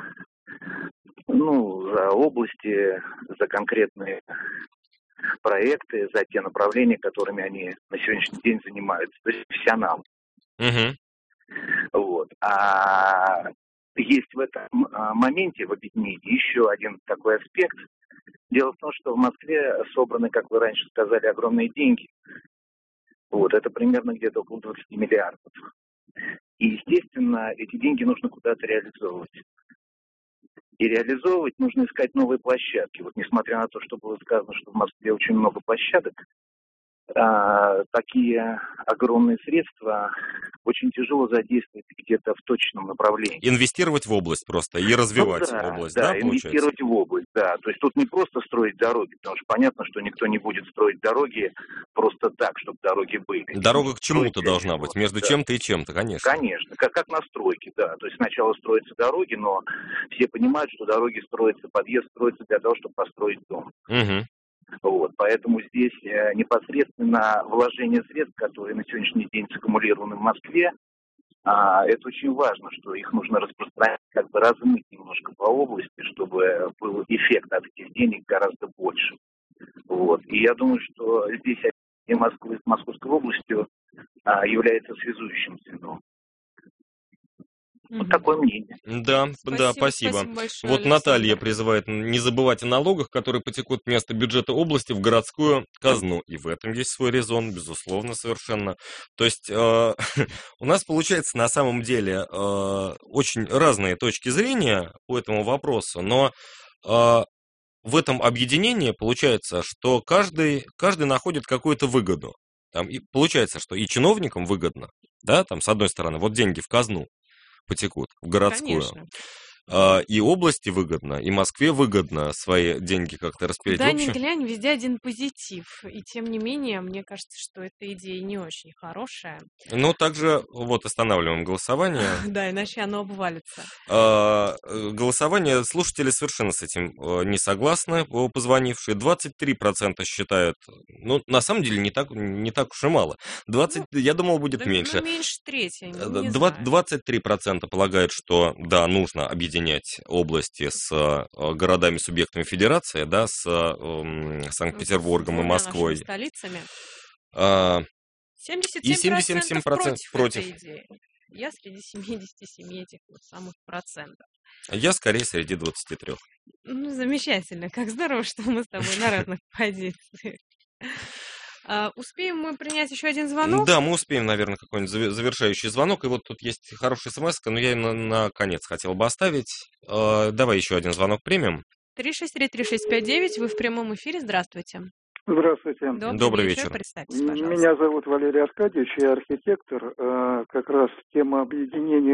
ну, за области, за конкретные проекты, за те направления, которыми они на сегодняшний день занимаются, то есть профессионалы. Мгм. Вот. А есть в этом а, моменте, в объединении, еще один такой аспект. Дело в том, что в Москве собраны, как вы раньше сказали, огромные деньги. Вот. Это примерно где-то около двадцать миллиардов. И, естественно, эти деньги нужно куда-то реализовывать. И реализовывать нужно искать новые площадки. Вот несмотря на то, что было сказано, что в Москве очень много площадок, а, такие огромные средства очень тяжело задействовать где-то в точном направлении. Инвестировать в область просто и развивать Ну да, область, да, да, получается? инвестировать в область, да. То есть тут не просто строить дороги, потому что понятно, что никто не будет строить дороги просто так, чтобы дороги были. Дорога к чему-то Строить должна для быть, чего-то, между да. чем-то и чем-то, конечно. Конечно, как, как на стройке, да. То есть сначала строятся дороги, но все понимают, что дороги строятся, подъезд строится для того, чтобы построить дом. Мгм. Вот, поэтому здесь э, непосредственно вложение средств, которые на сегодняшний день саккумулированы в Москве, а, это очень важно, что их нужно распространять, как бы размыть немножко по области, чтобы был эффект от этих денег гораздо больше. Вот. И я думаю, что здесь объединение Москвы с Московской областью а, является связующим звеном. Вот Мгм. такое мнение. Да, да, Спасибо, спасибо. спасибо большое, Вот Наталья Александр. призывает не забывать о налогах, которые потекут вместо бюджета области в городскую казну. И в этом есть свой резон, безусловно, совершенно. То есть э, у нас получается на самом деле э, очень разные точки зрения по этому вопросу, но э, в этом объединении получается, что каждый, каждый находит какую-то выгоду. Там, и получается, что и чиновникам выгодно, да, там, с одной стороны, вот деньги в казну потекут, в городскую. Конечно. А, И области выгодно, и Москве выгодно свои деньги как-то распределить. Куда В ни общем, глянь, везде один позитив. И тем не менее, мне кажется, что эта идея не очень хорошая. ну, также вот останавливаем голосование. Да, иначе оно обвалится. А, э, Голосование, слушатели совершенно с этим э, не согласны, э, позвонившие. двадцать три процента считают, ну, на самом деле, не так, не так уж и мало. двадцать, я думал, будет Да, меньше. ну, меньше трети, Э, не два- знаю. двадцать три процента полагают, что да, нужно объединять области с э, городами-субъектами федерации, да, с э, м, Ну, с Санкт-Петербургом и двумя нашими Москвой. столицами. А, семьдесят И семь семьдесят процентов семь процентов против против. этой идеи. Я среди семидесяти семи этих вот самых процентов. Я скорее среди двадцати трёх. Ну, замечательно. Как здорово, что мы с тобой на разных позициях. А, успеем мы принять еще один звонок? Да, мы успеем, наверное, какой-нибудь заве- завершающий звонок. И вот тут есть хорошая смс, но я ее на, на конец хотел бы оставить. Э, давай еще один звонок примем. три шесть три три шесть пять девять, вы в прямом эфире, здравствуйте. Здравствуйте. Добрый, Добрый вечер. вечер. Представьтесь, пожалуйста. Меня зовут Валерий Аркадьевич, я архитектор. Э, Как раз тема объединения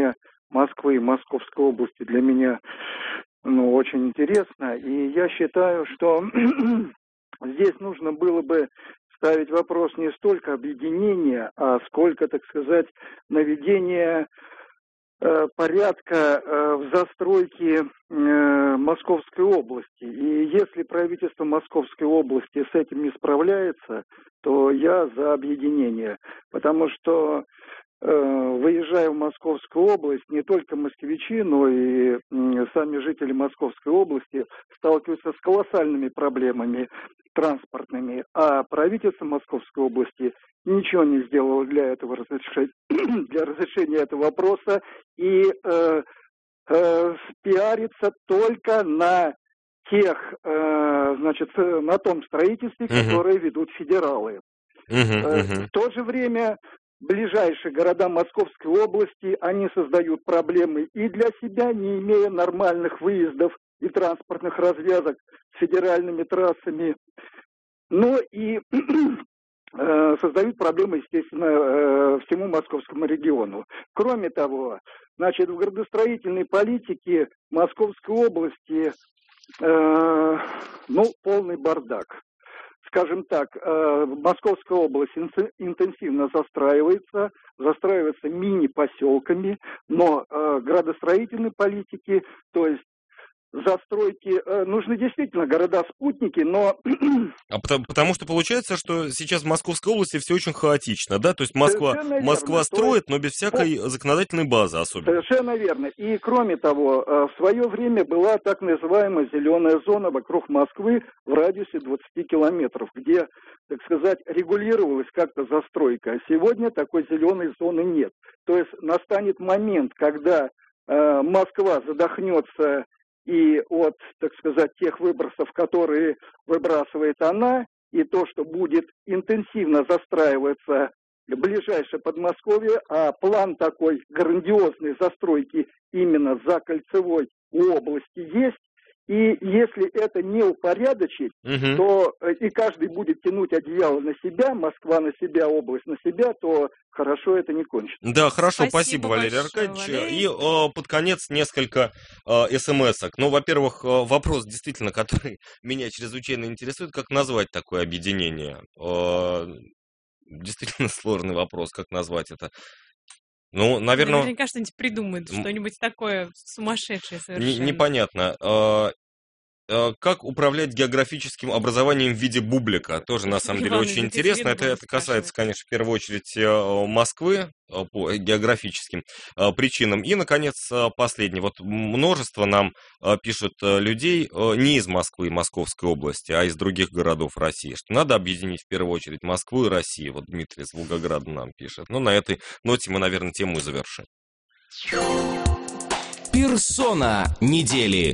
Москвы и Московской области для меня, ну, очень интересно. И я считаю, что здесь нужно было бы ставить вопрос не столько объединения, а сколько, так сказать, наведения э, порядка э, в застройке э, Московской области. И если правительство Московской области с этим не справляется, то я за объединение. Потому что, э, выезжая в Московскую область, не только москвичи, но и э, сами жители Московской области сталкиваются с колоссальными проблемами транспортными, а правительство Московской области ничего не сделало для этого разрешения, для разрешения этого вопроса и э, э, пиарится только на тех, э, значит, на том строительстве, Мгм. которое ведут федералы. Мгм, Э, мгм. В то же время ближайшие города Московской области, они создают проблемы и для себя, не имея нормальных выездов и транспортных развязок с федеральными трассами, но и э, создают проблемы, естественно, э, всему московскому региону. Кроме того, значит, в градостроительной политике Московской области, э, ну, полный бардак. Скажем так, э, Московская область инс- интенсивно застраивается, застраивается мини-поселками, но э, градостроительной политики, то есть застройки, э, нужны действительно города-спутники, но А потому, потому что получается, что сейчас в Московской области все очень хаотично, да? То есть Москва, совершенно верно. Москва То строит, есть но без всякой законодательной базы особенно. Совершенно верно. И кроме того, э, в свое время была так называемая зеленая зона вокруг Москвы в радиусе двадцати километров, где, так сказать, регулировалась как-то застройка. А сегодня такой зеленой зоны нет. То есть настанет момент, когда э, Москва задохнется и от, так сказать, тех выбросов, которые выбрасывает она, и то, что будет интенсивно застраиваться ближайшее Подмосковье, а план такой грандиозной застройки именно за Кольцевой у области есть. И если это не упорядочить, Мгм. то э, и каждый будет тянуть одеяло на себя, Москва на себя, область на себя, то хорошо это не кончится. Да, хорошо, спасибо, Спасибо Валерий большое, Аркадьевич. Валерий. И э, под конец несколько э, смс-ок. Ну, во-первых, э, вопрос действительно, который меня чрезвычайно интересует, как назвать такое объединение? Э, действительно сложный вопрос, как назвать это. Ну, наверное, Наверняка что-нибудь придумают, м, что-нибудь такое сумасшедшее не- совершенно. непонятно. Э, э, Как управлять географическим образованием в виде бублика? Тоже, на самом деле, Иван из очень интересно. Это, Екатеринбурга это касается, спрашивает. конечно, в первую очередь э, Москвы э, по географическим э, причинам. И, наконец, э, последний. Вот множество нам э, пишут э, людей э, не из Москвы и Московской области, а из других городов России, что надо объединить в первую очередь Москву и Россию. Вот Дмитрий из Волгограда нам пишет. Ну, на этой ноте мы, наверное, тему и завершим. Персона недели.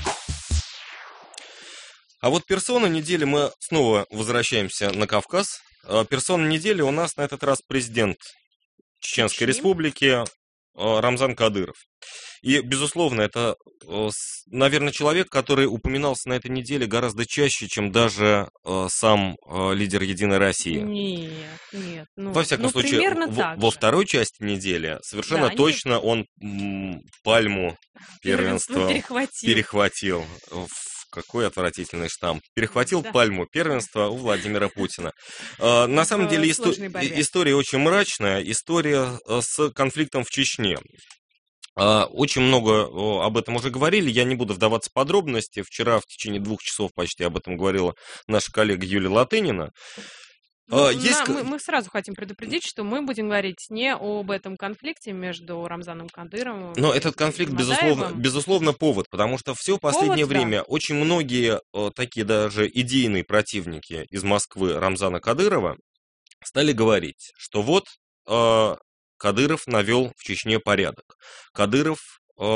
А вот персона недели, мы снова возвращаемся на Кавказ. Э, Персона недели у нас на этот раз президент Чеченской Чечни. Республики э, Рамзан Кадыров. И, безусловно, это, э, с- наверное, человек, который упоминался на этой неделе гораздо чаще, чем даже э, сам э, лидер Единой России. Нет, нет. Ну, Во всяком ну случае, примерно в- так во же. второй части недели совершенно Да, не- точно он м, пальму Первенство первенства перехватил. перехватил. Ф, Какой отвратительный штамп. Перехватил Да. пальму первенства у Владимира Путина. Э, На самом В деле исто- сложной борьбе. и- история очень мрачная. История э, с конфликтом в Чечне. А, Очень много о, об этом уже говорили, я не буду вдаваться в подробности. Вчера в течение двух часов почти об этом говорила наша коллега Юлия Латынина. Ну, А, Есть... на- к- мы, мы сразу хотим предупредить, что мы будем говорить не об этом конфликте между Рамзаном Кадыровым Но и этот конфликт, Мадаевым. безусловно, безусловно, повод, потому что все последнее Повод, да. время очень многие э, такие даже идейные противники из Москвы Рамзана Кадырова стали говорить, что вот э, Кадыров навел в Чечне порядок. Кадыров э,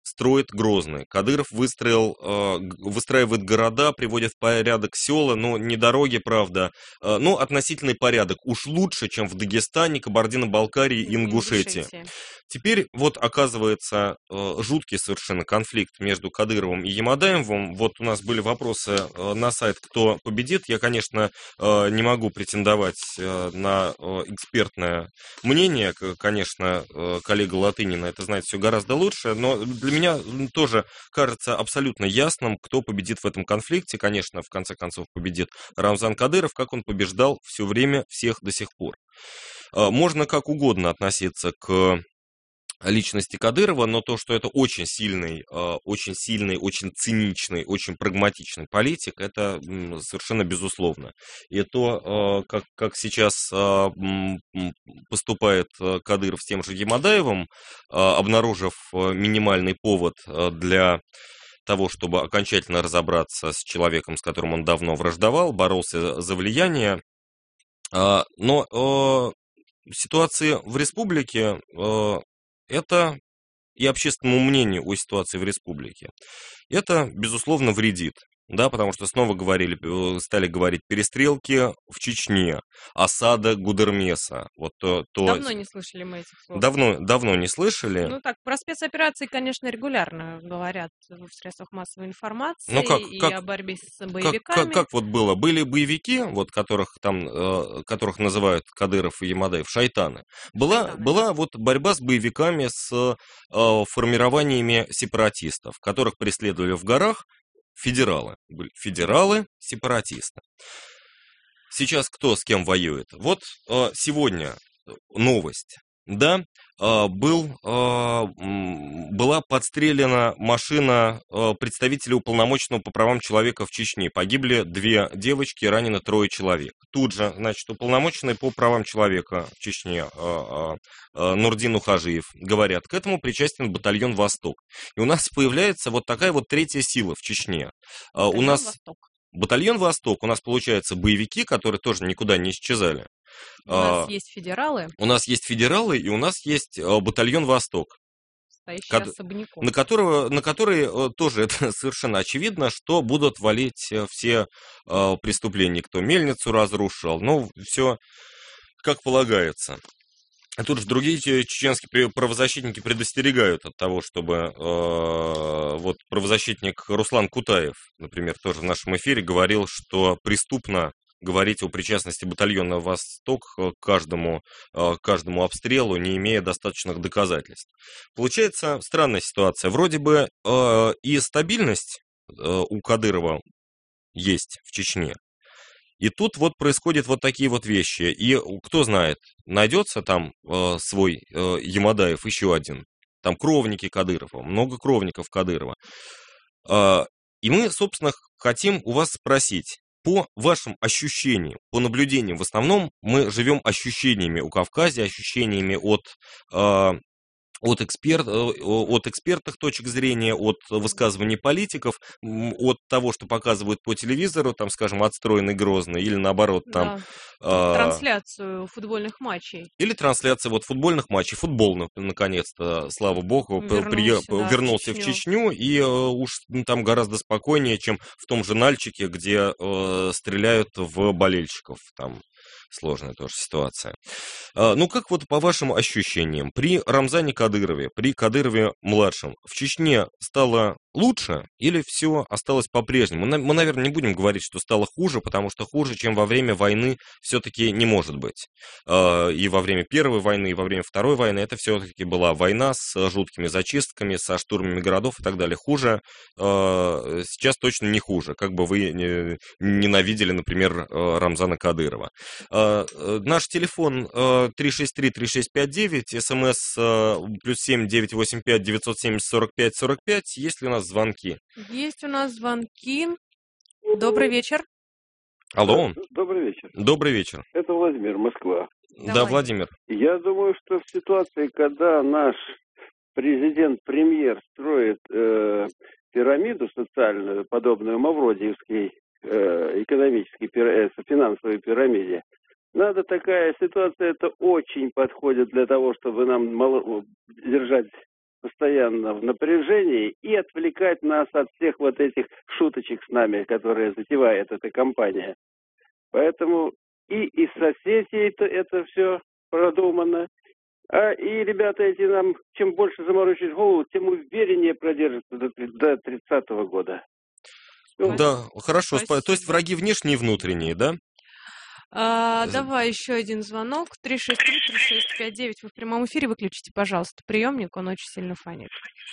строит Грозный. Кадыров выстроил, выстраивает города, приводит в порядок села, но не дороги, правда, но относительный порядок. Уж лучше, чем в Дагестане, Кабардино-Балкарии и Ингушетии. Теперь вот оказывается жуткий совершенно конфликт между Кадыровым и Ямадаевым. Вот у нас были вопросы на сайт, кто победит. Я, конечно, не могу претендовать на экспертное мнение. Конечно, коллега Латынина это знает все гораздо лучше, но для меня тоже кажется абсолютно ясным, кто победит в этом конфликте. Конечно, в конце концов победит Рамзан Кадыров, как он побеждал все время всех до сих пор. Можно как угодно относиться к личности Кадырова, но то, что это очень сильный, очень сильный, очень циничный, очень прагматичный политик, это совершенно безусловно. И то, как, как сейчас поступает Кадыров с тем же Ямадаевым, обнаружив минимальный повод для того, чтобы окончательно разобраться с человеком, с которым он давно враждовал, боролся за влияние. Но ситуация в республике, это и общественному мнению о ситуации в республике, это, безусловно, вредит. Да, потому что снова говорили, стали говорить перестрелки в Чечне, осада Гудермеса. Вот то, то... Давно не слышали мы этих слов. Давно, давно не слышали. Ну так, про спецоперации, конечно, регулярно говорят в средствах массовой информации, ну, как, и как, о борьбе с боевиками. Как, как, как вот было? Были боевики, вот, которых, там, э, которых называют Кадыров и Ямадаев шайтаны. Была, шайтаны. Была вот борьба с боевиками, с э, формированиями сепаратистов, которых преследовали в горах. Федералы. Были федералы, сепаратисты. Сейчас кто с кем воюет? Вот э, сегодня новость. Да, э, был, э, была подстрелена машина э, представителя уполномоченного по правам человека в Чечне. Погибли две девочки, ранено трое человек. Тут же, значит, уполномоченный по правам человека в Чечне э, э, э, Нурдин Ухажиев говорят, к этому причастен батальон «Восток». И у нас появляется вот такая вот третья сила в Чечне. Э, у нас «Восток». Батальон «Восток», у нас, получается, боевики, которые тоже никуда не исчезали. У нас а, есть федералы. У нас есть федералы, и у нас есть а, батальон «Восток», стоящий особняком, на которого, на который а, тоже это совершенно очевидно, что будут валить все а, преступления, кто мельницу разрушил, ну, все как полагается. А тут же другие чеченские правозащитники предостерегают от того, чтобы э, вот правозащитник Руслан Кутаев, например, тоже в нашем эфире говорил, что преступно говорить о причастности батальона «Восток» к каждому, к каждому обстрелу, не имея достаточных доказательств. Получается странная ситуация. Вроде бы э, и стабильность э, у Кадырова есть в Чечне. И тут вот происходят вот такие вот вещи. И кто знает, найдется там э, свой э, Ямадаев, еще один. Там кровники Кадырова, много кровников Кадырова. Э, и мы, собственно, хотим у вас спросить, по вашим ощущениям, по наблюдениям, в основном мы живем ощущениями у Кавказа, ощущениями от... Э, От, эксперт, от экспертных точек зрения, от высказываний политиков, от того, что показывают по телевизору, там, скажем, отстроенный Грозный, или наоборот, там... Да. Трансляцию футбольных матчей. Или трансляция вот футбольных матчей. Футбол, наконец-то, слава богу, вернулся, при, да, вернулся в в Чечню. Чечню, и уж там гораздо спокойнее, чем в том же Нальчике, где э, стреляют в болельщиков, там... Сложная тоже ситуация. Ну, как вот по вашим ощущениям, при Рамзане Кадырове, при Кадырове-младшем в Чечне стало лучше или все осталось по-прежнему? Мы, наверное, не будем говорить, что стало хуже, потому что хуже, чем во время войны, все-таки не может быть. И во время Первой войны, и во время Второй войны это все-таки была война с жуткими зачистками, со штурмами городов и так далее. Хуже сейчас точно не хуже, как бы вы ненавидели, например, Рамзана Кадырова. Наш телефон три шесть три три шесть пять девять, смс плюс семь девятьсот восемьдесят пять девятьсот семьдесят сорок пять сорок пять. Есть ли у нас звонки? Есть у нас звонки. Добрый вечер. Алло. Добрый вечер. Добрый вечер. Это Владимир, Москва. Давай. Да, Владимир. Я думаю, что в ситуации, когда наш президент-премьер строит э, пирамиду социальную, подобную Мавродиевской э, экономической, э, финансовой пирамиде, надо такая ситуация, это очень подходит для того, чтобы нам мало, держать постоянно в напряжении и отвлекать нас от всех вот этих шуточек с нами, которые затевает эта компания. Поэтому и из соцсетей это, это все продумано. А и ребята эти нам, чем больше заморочить голову, тем увереннее продержатся до, до тридцатого года. Ну, да, хорошо. Спасибо. То есть враги внешние и внутренние, да? А, давай еще один звонок. три шесть три три шесть пять девять. Вы в прямом эфире. Выключите, пожалуйста, приемник. Он очень сильно фонит.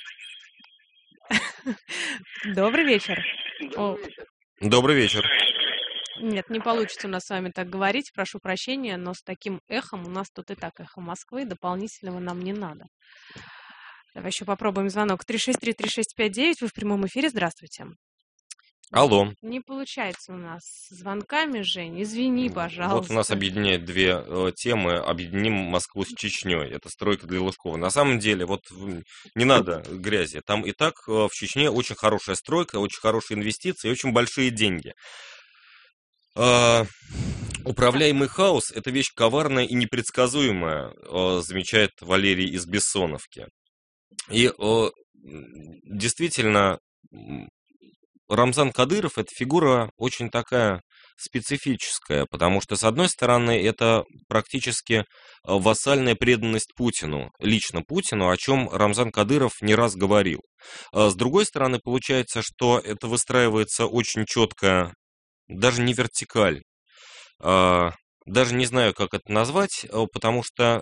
Добрый вечер. Добрый вечер. Нет, не получится у нас с вами так говорить. Прошу прощения, но с таким эхом у нас тут и так эхо Москвы. Дополнительного нам не надо. Давай еще попробуем звонок. три шесть три три шесть пять девять. Вы в прямом эфире. Здравствуйте. Алло. Не получается у нас с звонками, Жень. Извини, пожалуйста. Вот у нас объединяет две э, темы. Объединим Москву с Чечней. Это стройка для Лужкова. На самом деле, вот не надо грязи. Там и так э, в Чечне очень хорошая стройка, очень хорошие инвестиции и очень большие деньги. Э, управляемый хаос – это вещь коварная и непредсказуемая, э, замечает Валерий из Бессоновки. И э, действительно... Рамзан Кадыров – это фигура очень такая специфическая, потому что, с одной стороны, это практически вассальная преданность Путину, лично Путину, о чем Рамзан Кадыров не раз говорил. С другой стороны, получается, что это выстраивается очень четко, даже не вертикаль, даже не знаю, как это назвать, потому что...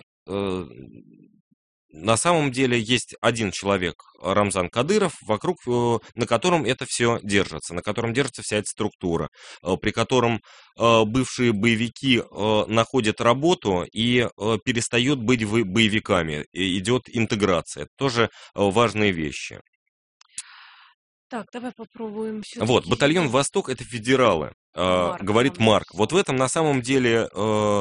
На самом деле есть один человек, Рамзан Кадыров, вокруг, на котором это все держится, на котором держится вся эта структура, при котором бывшие боевики находят работу и перестают быть боевиками, идет интеграция. Это тоже важные вещи. Так, давай попробуем. Вот, батальон «Восток» — это федералы, Марк, говорит Марк. Вот в этом на самом деле...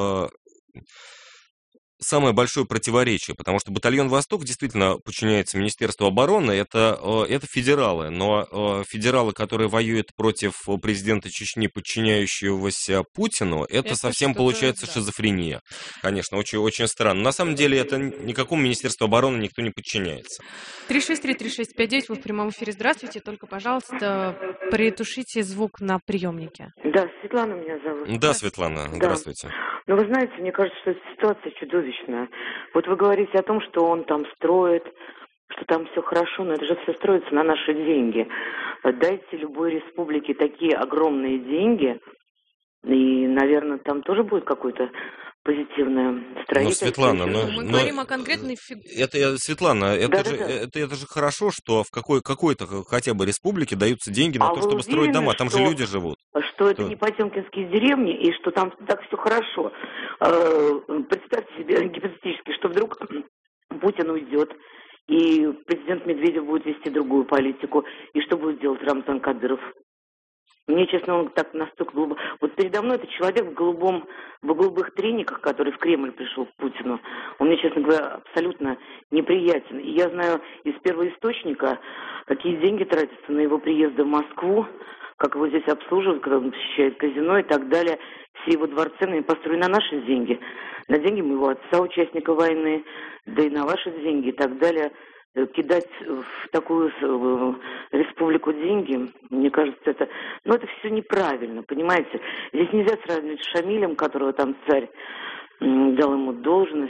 самое большое противоречие, потому что батальон «Восток» действительно подчиняется Министерству обороны, это, это федералы, но федералы, которые воюют против президента Чечни, подчиняющегося Путину, это, это совсем получается да. шизофрения. Конечно, очень, очень странно. На самом деле это никакому Министерству обороны никто не подчиняется. три шесть три три шесть пять девять, вы в прямом эфире. Здравствуйте, только, пожалуйста, притушите звук на приемнике. Да, Светлана меня зовут. Да, Светлана, да. Здравствуйте. Ну, вы знаете, мне кажется, что эта ситуация чудовищная. Вот вы говорите о том, что он там строит, что там все хорошо, но это же все строится на наши деньги. Дайте любой республике такие огромные деньги, и, наверное, там тоже будет какое-то позитивное строительство. Ну, Светлана, но, мы но говорим о конкретной фигуре. Это, Светлана, это, да, же, да, да. Это, это же хорошо, что в какой, какой-то хотя бы республике даются деньги на а то, чтобы уверены, строить дома. Там что, же люди живут. Что это что? Не потемкинские деревни, и что там так все хорошо. Представьте себе гипотетически, что вдруг Путин уйдет, и президент Медведев будет вести другую политику. И что будет делать Рамзан Кадыров? Мне, честно, он так настолько глубоко... Вот передо мной это человек в голубом, в голубых трениках, который в Кремль пришел к Путину. Он мне, честно говоря, абсолютно неприятен. И я знаю из первоисточника, какие деньги тратятся на его приезды в Москву, как его здесь обслуживают, когда он посещает казино и так далее. Все его дворцы построены на наши деньги. На деньги моего отца, участника войны, да и на ваши деньги и так далее. Кидать в такую республику деньги, мне кажется, это... Ну, это все неправильно, понимаете? Здесь нельзя сравнивать с Шамилем, которого там царь дал ему должность.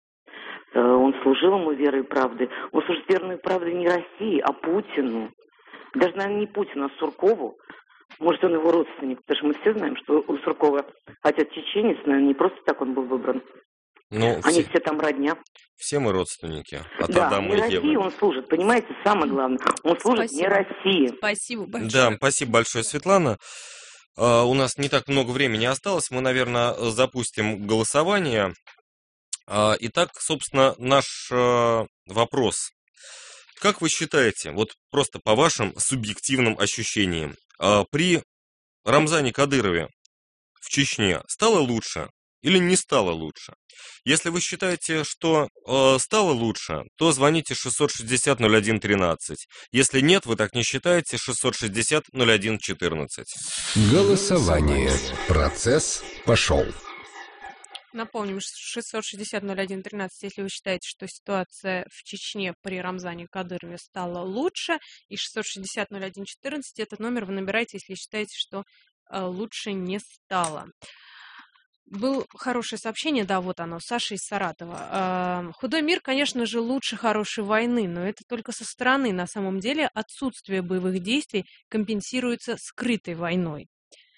Он служил ему верой и правдой. Он служит верой и правдой не России, а Путину. Даже, наверное, не Путину, а Суркову. Может, он его родственник, потому что мы все знаем, что у Суркова отец чеченец, наверное, не просто так он был выбран. Ну, Они все, все там родня. Все мы родственники. От да, Адама не и России Евы. Он служит, понимаете, самое главное. Он служит Спасибо. не России. Спасибо большое. Да, спасибо большое, Светлана. Uh, у нас не так много времени осталось. Мы, наверное, запустим голосование. Uh, итак, собственно, наш uh, вопрос. Как вы считаете, вот просто по вашим субъективным ощущениям, uh, при Рамзане Кадырове в Чечне стало лучше или не стало лучше? Если вы считаете, что э, стало лучше, то звоните шестьсот шестьдесят ноль один тринадцать. Если нет, вы так не считаете, шестьсот шестьдесят ноль один четырнадцать. Голосование. Процесс пошел. Напомним, шестьсот шестьдесят ноль один тринадцать, если вы считаете, что ситуация в Чечне при Рамзане Кадырове стала лучше, и шестьсот шестьдесят ноль один четырнадцать, этот номер вы набираете, если считаете, что э, лучше не стало. Было хорошее сообщение, да, вот оно, Саша из Саратова. Э, худой мир, конечно же, лучше хорошей войны, но это только со стороны. На самом деле отсутствие боевых действий компенсируется скрытой войной.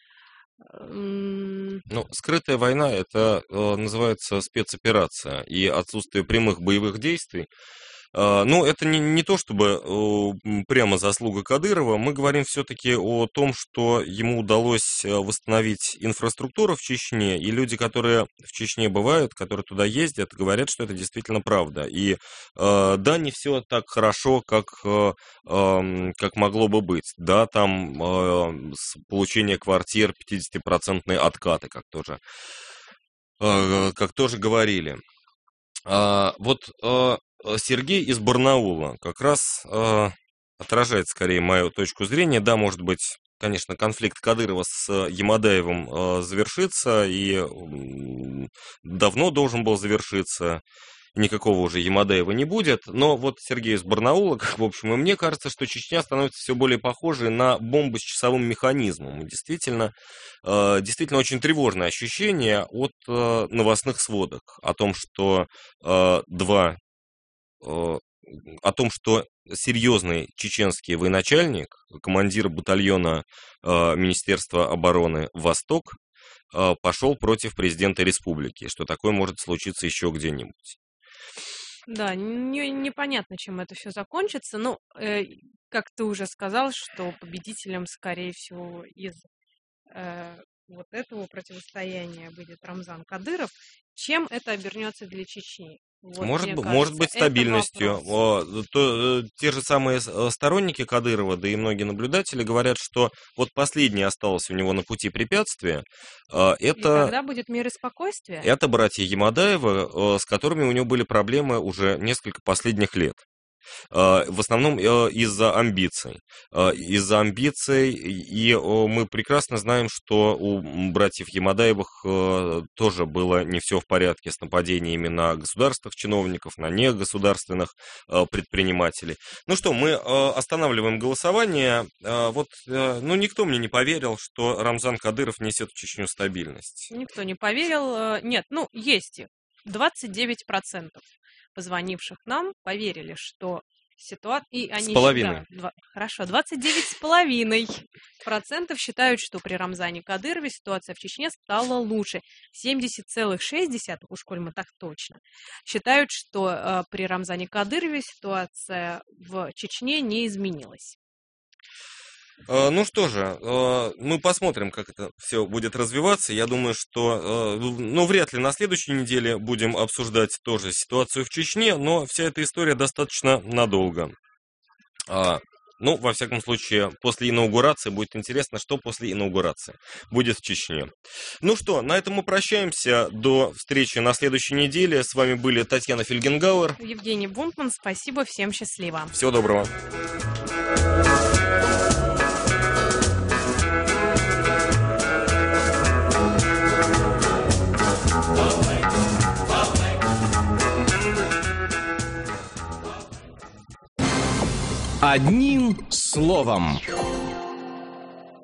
Ну, скрытая война – это э, называется спецоперация, и отсутствие прямых боевых действий. Э, ну, это не, не то, чтобы э, прямо заслуга Кадырова. Мы говорим все-таки о том, что ему удалось восстановить инфраструктуру в Чечне, и люди, которые в Чечне бывают, которые туда ездят, говорят, что это действительно правда. И э, да, не все так хорошо, как, э, э, как могло бы быть. Да, там э, получение квартир, пятидесятипроцентные откаты, как тоже, э, как тоже говорили. А, вот э, Сергей из Барнаула как раз э, отражает скорее мою точку зрения. Да, может быть, конечно, конфликт Кадырова с Ямадаевым э, завершится, и э, давно должен был завершиться. Никакого уже Ямадаева не будет. Но вот Сергей из Барнаула, как в общем, и мне кажется, что Чечня становится все более похожей на бомбу с часовым механизмом. И действительно, э, действительно очень тревожное ощущение от э, новостных сводок о том, что э, два о том, что серьезный чеченский военачальник, командир батальона э, Министерства обороны «Восток», э, пошел против президента республики, что такое может случиться еще где-нибудь. Да, не, непонятно, чем это все закончится, но, э, как ты уже сказал, что победителем, скорее всего, из э, вот этого противостояния будет Рамзан Кадыров. Чем это обернется для Чечни? Вот, может, кажется, может быть, стабильностью. То, те же самые сторонники Кадырова, да и многие наблюдатели говорят, что вот последнее осталось у него на пути препятствия. Это, и тогда будет мир и спокойствие? Это братья Ямадаева, с которыми у него были проблемы уже несколько последних лет. В основном из-за амбиций. Из-за амбиций, и мы прекрасно знаем, что у братьев Ямадаевых тоже было не все в порядке с нападениями на государственных чиновников, на негосударственных предпринимателей. Ну что, мы останавливаем голосование. Вот, ну, никто мне не поверил, что Рамзан Кадыров несет в Чечню стабильность. Никто не поверил. Нет, ну, есть их. двадцать девять процентов позвонивших нам поверили, что ситуация... И они с половиной. Да, два... Хорошо, двадцать девять с половиной процентов считают, что при Рамзане Кадырове ситуация в Чечне стала лучше. семьдесят целых шесть десятых, уж коль мы так точно, считают, что э, при Рамзане Кадырове ситуация в Чечне не изменилась. Ну что же, мы посмотрим, как это все будет развиваться. Я думаю, что, ну, вряд ли на следующей неделе будем обсуждать тоже ситуацию в Чечне, но вся эта история достаточно надолго. Ну, во всяком случае, после инаугурации будет интересно, что после инаугурации будет в Чечне. Ну что, на этом мы прощаемся. До встречи на следующей неделе. С вами были Татьяна Фельгенгауэр, Евгений Бунтман. Спасибо, всем счастливо. Всего доброго. Одним словом.